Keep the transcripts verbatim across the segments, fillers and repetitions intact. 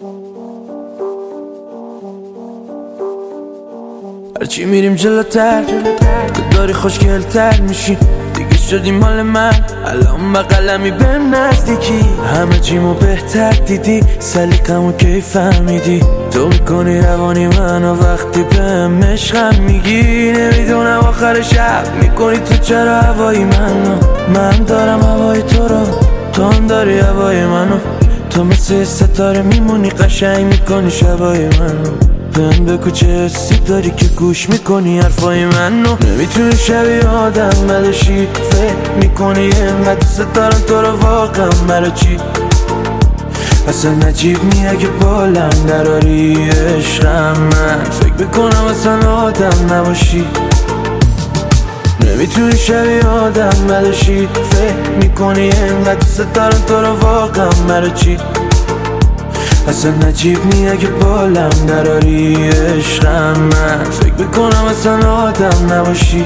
هرچی میریم جلوتر تو داری خوشگلتر میشی، دیگه شدی مال من، الان بقلمی بهم نزدیکی، همه چیمو بهتر دیدی، سلیقمو کی فهمیدی، تو میکنی روانی منو وقتی بهم عشقم میگی، نمیدونم آخر شب میکنی تو چرا هوای منو، من دارم هوای تو رو، تو هم داری هوای منو، تو مثل ستاره میمونی قشنگ میکنی شبای منو، بهم بگو چه حسی داری که گوش میکنی حرفای منو، نمیتونی شبیه آدم بدشی، فکر میکنی اینقدر دوست دارم تو رو واقعا برا چی، اصلا نجیب نی اگه بالم دراری عشقم، من فکر میکنم اصلا آدم نباشی، نمیتونی شبیه آدم بدشی، فکر میکنی اینقدر دوست دارم تو رو واقعا برا چی، اصلا نجیب نی اگه بالم دراری عشقم، من فکر میکنم اصلا آدم نباشی.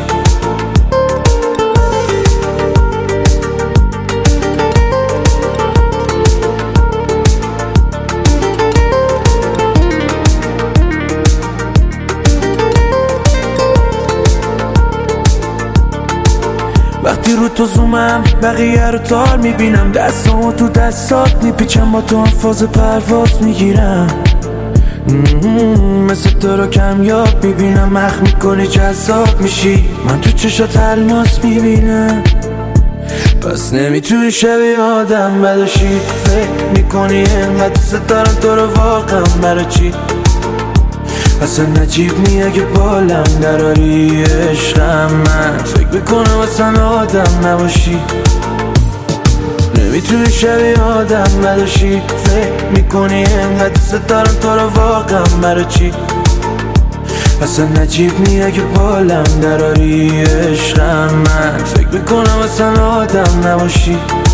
وقتی رو تو زومم بقیه رو تار میبینم، دستامو تو دستات میپیچم، با تو هم فاز پرواز میگیرم، مثل تو رو کمیاب میبینم، مخ میکنی جذاب میشی، من تو چشات الماس میبینم، پس نمیتونی شبیه آدم بدشی، فکر میکنی اینقدر دوست دارم تو رو واقعا برا چی، اصلا نجیب نی اگه بالم دراری عشقم، من فکر میکنم اصلا آدم نباشی، نمیتونی شبیه آدم نداشی، فکر میکنی اینقدر دوست دارم تو رو واقعا برا چی، اصلا نجیب نی اگه بالم دراری عشقم، من فکر میکنم اصلا آدم نباشی.